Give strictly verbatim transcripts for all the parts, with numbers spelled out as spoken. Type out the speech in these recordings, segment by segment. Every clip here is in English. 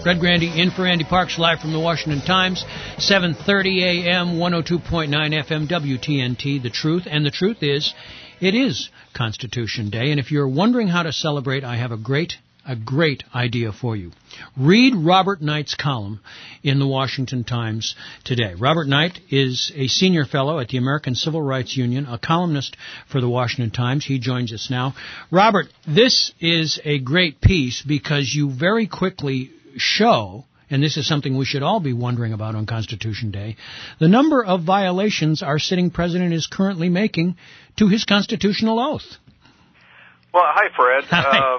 Fred Grandy in for Andy Parks, live from the Washington Times, seven thirty a.m., one oh two point nine F M, W T N T, The Truth. And the truth is, it is Constitution Day. And if you're wondering how to celebrate, I have a great A great idea for you. Read Robert Knight's column in the Washington Times today. Robert Knight is a senior fellow at the American Civil Rights Union, a columnist for the Washington Times. He joins us now. Robert, this is a great piece because you very quickly show, and this is something we should all be wondering about on Constitution Day, the number of violations our sitting president is currently making to his constitutional oath. Well, hi, Fred. Hi. Uh,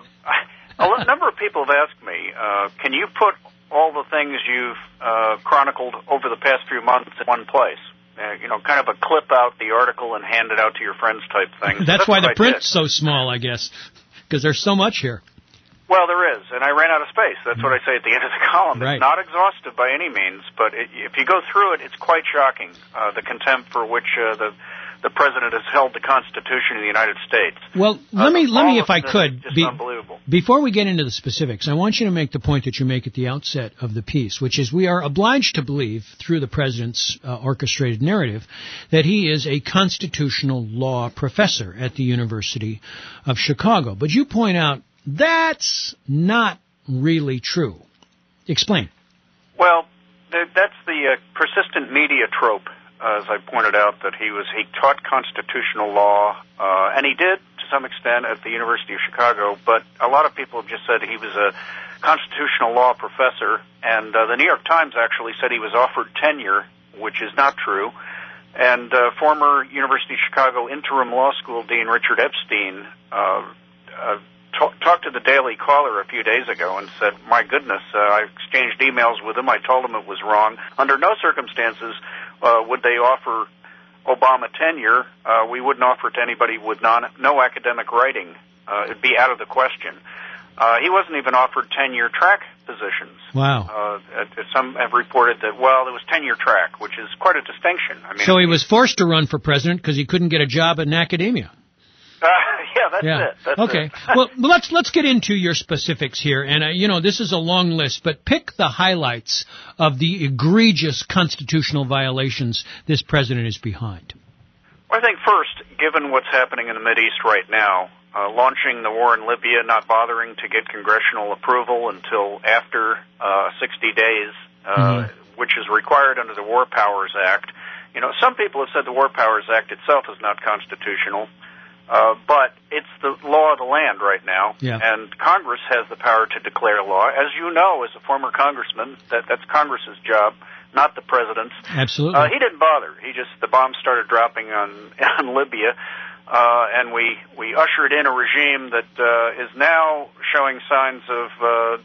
A number of people have asked me, uh, can you put all the things you've uh, chronicled over the past few months in one place? Uh, you know, kind of a clip out the article and hand it out to your friends type thing. That's, That's why the I print's did. so small, I guess, because there's so much here. Well, there is, and I ran out of space. That's what I say at the end of the column. Right. It's not exhaustive by any means, but it, if you go through it, it's quite shocking, uh, the contempt for which uh, the the president has held the Constitution of the United States. Well, let uh, me let me, all if I of this could, is just be, unbelievable. Before we get into the specifics, I want you to make the point that you make at the outset of the piece, which is we are obliged to believe, through the president's uh, orchestrated narrative, that he is a constitutional law professor at the University of Chicago. But you point out that's not really true. Explain. Well, th- that's the uh, persistent media trope. Uh, as I pointed out, that he was he taught constitutional law, uh, and he did to some extent at the University of Chicago. But a lot of people have just said he was a constitutional law professor, and uh, the New York Times actually said he was offered tenure, which is not true. And uh, former University of Chicago interim law school dean Richard Epstein uh, uh, t- talked to the Daily Caller a few days ago and said, "My goodness, uh, I exchanged emails with him. I told him it was wrong. Under no circumstances Uh, would they offer Obama tenure. Uh, we wouldn't offer it to anybody with non, no academic writing. Uh, it'd be out of the question." Uh, he wasn't even offered tenure track positions. Wow. Uh, some have reported that, well, it was tenure track, which is quite a distinction. I mean, so he was forced to run for president because he couldn't get a job in academia. Uh, yeah, that's yeah. it. That's okay. it. Well, let's let's get into your specifics here, and uh, you know this is a long list, but pick the highlights of the egregious constitutional violations this president is behind. Well, I think first, given what's happening in the Mideast right now, uh, launching the war in Libya, not bothering to get congressional approval until after uh, sixty days, uh, mm-hmm. which is required under the War Powers Act. You know, some people have said the War Powers Act itself is not constitutional. Uh, but it's the law of the land right now, yeah. and Congress has the power to declare law. As you know, as a former congressman, that, that's Congress's job, not the president's. Absolutely. Uh, he didn't bother. He just, the bombs started dropping on, on Libya, uh, and we, we ushered in a regime that uh, is now showing signs of uh,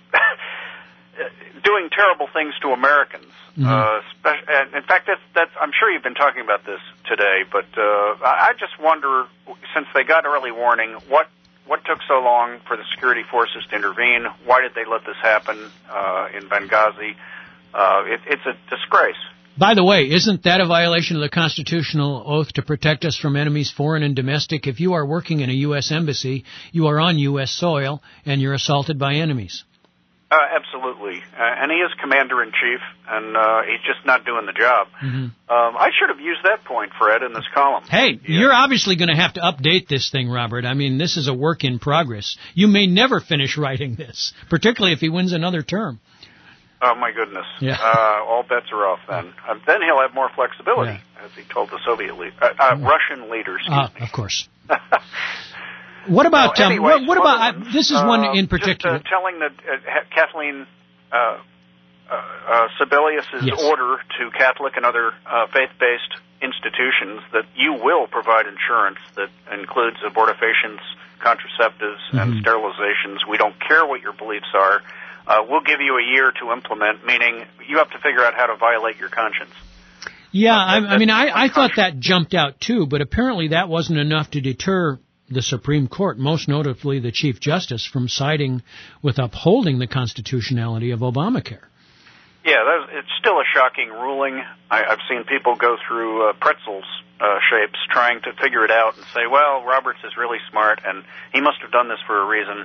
doing terrible things to Americans. Mm-hmm. Uh, spe- and in fact, that's, that's, I'm sure you've been talking about this today, but uh, I just wonder, since they got early warning, what what took so long for the security forces to intervene? Why did they let this happen uh, in Benghazi? Uh, it, it's a disgrace. By the way, isn't that a violation of the constitutional oath to protect us from enemies, foreign and domestic? If you are working in a U S embassy, you are on U S soil, and you're assaulted by enemies. Uh, absolutely. Uh, and he is commander-in-chief, and uh, he's just not doing the job. Mm-hmm. Um, I should have used that point, Fred, in this column. Hey, yeah. You're obviously going to have to update this thing, Robert. I mean, this is a work in progress. You may never finish writing this, particularly if he wins another term. Oh, my goodness. Yeah. Uh, all bets are off then. Uh, then he'll have more flexibility, yeah. as he told the Soviet leaders, uh, uh, Russian leaders. Uh, of course. What about, well, um, anyways, what, what about, uh, this is uh, one in particular. Just uh, telling the, uh, Kathleen uh, uh, uh, Sebelius' yes. order to Catholic and other uh, faith-based institutions that you will provide insurance that includes abortifacients, contraceptives, mm-hmm. and sterilizations. We don't care what your beliefs are. Uh, we'll give you a year to implement, meaning you have to figure out how to violate your conscience. Yeah, uh, that, I, I mean, I, I thought that jumped out too, but apparently that wasn't enough to deter the Supreme Court, most notably the Chief Justice, from siding with upholding the constitutionality of Obamacare. Yeah, that, it's still a shocking ruling. I, I've seen people go through uh, pretzels uh, shapes trying to figure it out and say, well, Roberts is really smart, and he must have done this for a reason.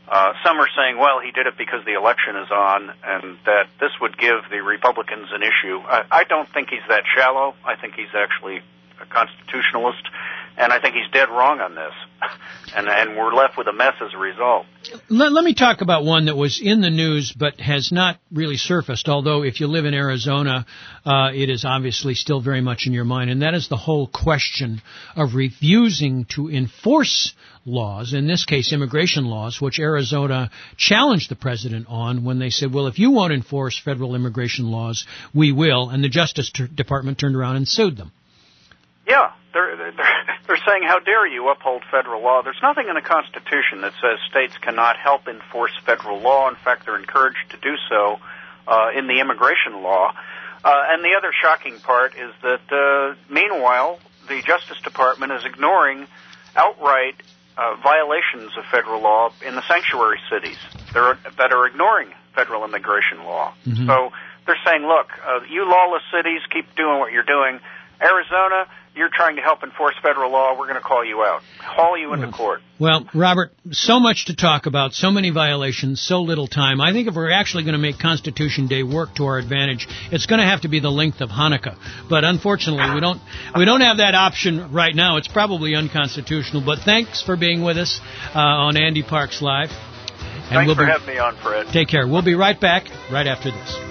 Uh, some are saying, well, he did it because the election is on, and that this would give the Republicans an issue. I, I don't think he's that shallow. I think he's actually a constitutionalist, and I think he's dead wrong on this. And, and we're left with a mess as a result. Let, let me talk about one that was in the news but has not really surfaced, although if you live in Arizona, uh, it is obviously still very much in your mind, and that is the whole question of refusing to enforce laws, in this case immigration laws, which Arizona challenged the president on when they said, well, if you won't enforce federal immigration laws, we will, and the Justice Department turned around and sued them. Yeah, they're, they're, they're saying, how dare you uphold federal law? There's nothing in the Constitution that says states cannot help enforce federal law. In fact, they're encouraged to do so uh, in the immigration law. Uh, and the other shocking part is that, uh, meanwhile, the Justice Department is ignoring outright uh, violations of federal law in the sanctuary cities that are, that are ignoring federal immigration law. Mm-hmm. So they're saying, look, uh, you lawless cities, keep doing what you're doing. Arizona, you're trying to help enforce federal law, we're going to call you out, haul you into well, court. Well, Robert, so much to talk about, so many violations, so little time. I think if we're actually going to make Constitution Day work to our advantage, it's going to have to be the length of Hanukkah. But unfortunately, we don't we don't have that option right now. It's probably unconstitutional. But thanks for being with us uh, on Andy Parks Live. And thanks we'll for be, having me on, Fred. Take care. We'll be right back right after this.